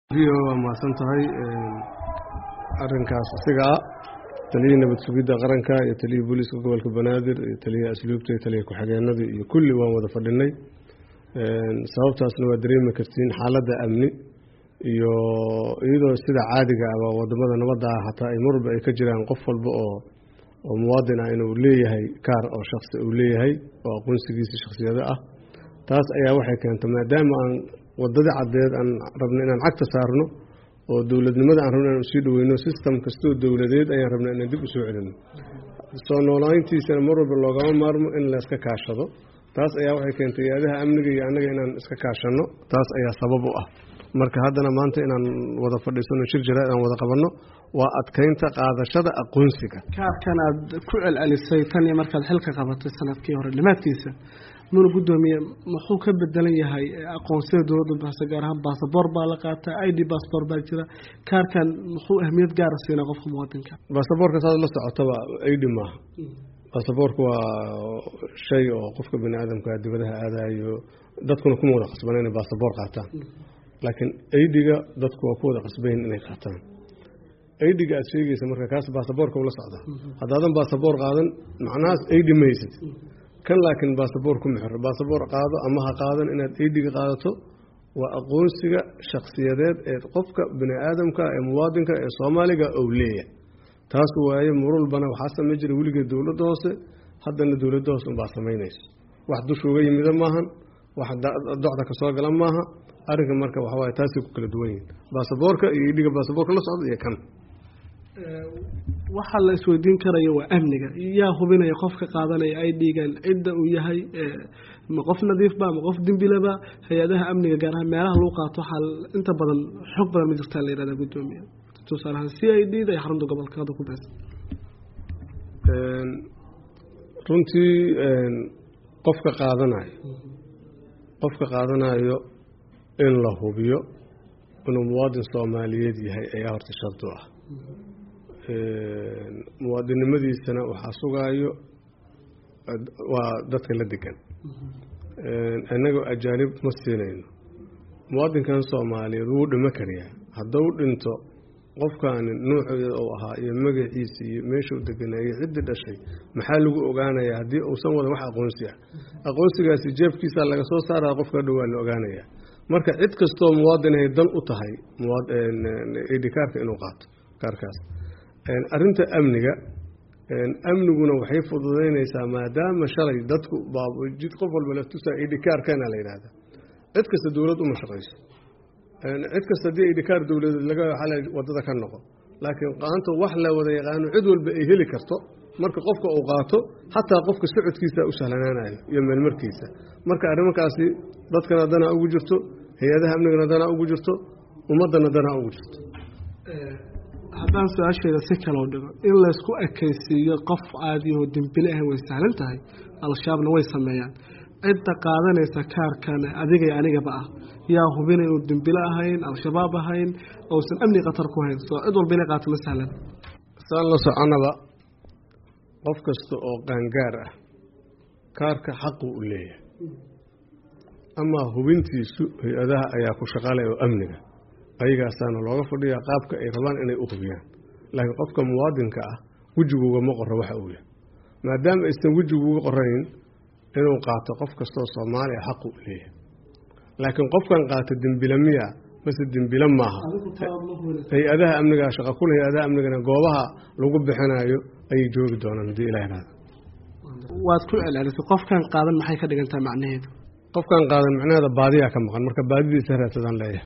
waa mahadsan tahay arrinkaas isaga taliye nabad sugidda qaranka iyo taliye booliska gobolka Banaadir iyo taliye asluubta iyo taliye ku-xigeenada iyo kulli waan wada fadhinay sababtaasna waa dareemi kartiin xaaladda amni iyo iyadoo sida caadiga ah wadamada nabadda ah hataa ay marba ay ka jiraan qof walba oo muwaadin ah inuu leeyahay kaar oo shakhsi uu leeyahay oo aqoonsigiisa shakhsiyada ah taas ayaa waxay keentay maadaama aan wadada cadeed aan rabno inaan cagta saarno oo dawladnimada aan rabno inaan sii dhaweyno system kastoo dawladeed ayaan rabnaa inaan dib u soo celino soo noolayntiisana mar walba loogama maarmo in la iska kaashado taas ayaa waxay keentay hay'adaha amniga iyo annaga inaan iska kaashano taas ayaa sabab u ah marka haddana maanta inaan wada fadhiisano shir jaraa'id aan wada qabanno waa adkeynta qaadashada aqoonsiga kaarkan aad ku celcelisay tan iyo markaad xilka qabatay sanadkii hore dhamaadkiisa muna gudoomiye muxuu ka bedelan yahay aqoonsiyada dowladda baxsa gaar ahaan baasaboor baa la qaataa ID passport baa jira kaarkan muxuu ahmiyad gaar ah siinaa qofka muwaadinka baasaboorka saad la socotaba ID maaha baasaboorku waa shay oo qofka bini aadamka dibadaha aadayo dadkuna kuma wada qasbaneen inay baasaboor qaataan laakiin ID-ga dadku waa ku wada qasbayn inay qaataan ID-ga aad sheegaysa marka kaas baasaboorka ula socda haddaadan baasaboor qaadan macnahaas ID ma haysatid kan laakiin baasaboor ku xir baasaboor qaado ama ha qaadan inaad ID-ga qaadato waa aqoonsiga shakhsiyadeed ee qofka bini aadamka ee muwaadinka ee Soomaaliga oo leeyahay taas waaye marulbana waxa sameey jiray wiliga dawladda hoose haddana dawladda hoose baa sameynaysa wax dushuga yimid maahan wax docda ka soo galan maaha arrinka marka waxa waaye taasi ku kala duwan yihiin baasaboorka iyo ID-ga baasaboorka la socda iyo kan waxa la isweydiin karayo waa amniga yaa hubinaya qofka qaadanaya ID-gan cidda uu yahay ma qof nadiif ba ma qof dambilaba hay'adaha amniga gaar ahaan meelaha lagu qaato waxa inta badan xog badan ma jirtaa la yiraahdo gudoomiye tusaalahan CID da iyo xarunta gobolka ku bees runtii qofka qaadanayo in la hubiyo inuu muwaadin Soomaaliyeed yahay ayaa horta shartu ah muwaadinimadiisana waxaa sugaayo waa dadka la degan annaga ajaanib ma siinayno muwaadinkan Soomaaliyeed wuu dhima kariyaa hadduu dhinto qofkan nuuxeeda oo ahaa iyo magaciisa iyo meesha uu deganaayo cidda dhashay maxaa lagu ogaanayaa haddii uusan wada wax aqoonsigaasi jeebkiisa laga soo saaraa qofka dhawaa la ogaanayaa marka cid kastoo muwaadin ay dan u tahay ID kaarka inuu qaato kaarkaas arrinta amniguna waxay fududeynaysaa maadaama shalay dadku jid qof walba la tusaa ID kaarkana la yiraahdaa cid kasta dawlad uma shaqayso cid kasta hadii ID kaar dawladeed laga xalay wadada ka noqo laakiin qaanto wax la wada yaqaan cid walba ay heli karto marka qofka uu qaato hataa qofka socodkiisa u sahlanaanayo iyo meel markiisa marka arrimahaasi dadkana dana ugu jirto hay'adaha amniga dana ugu jirto ummadana dana ugu jirto haddaan su-aasheeda si kale u dhigo in la isku ekaysiiyo qof caadi oo dambile ah way sahlan tahay al-shabaabna way sameeyaan cidda qaadanaysa kaarkan adiga iyo anigaba ah yaa hubinay inuu dambile ahayn al-shabaab ahayn oosan amni khatar ku hayn soo cid walba inay qaato ma sahlan saan la soconaba qof kasta oo qaangaar ah kaarka xaqu u leeyahay ama hubintiisu hay'adaha ayaa ku shaqaalay oo amniga ayagaasaana looga fadhiyaa qaabka ay rabaan inay u hubiyaan laakiin qofka muwaadinka ah wejiguuga ma qorro waxa uu yahay maadaama aysan wejiguuga qorayn inuu qaato qof kastoo Soomaali ah xaq u leeyahay laakiin qofkan qaato dambila miya mase dambila maaha hay'adaha amniga shaqa ku leh hay'adaha amnigana goobaha lagu bixinayo ay joogi doonaan hadii Ilaahay waad ku celcelisay qofkan qaadan maxay ka dhigantaa macnaheedu qofkan qaadan macnaheeda baadiya ka maqan marka baadidiisa raadsadaan leeyahay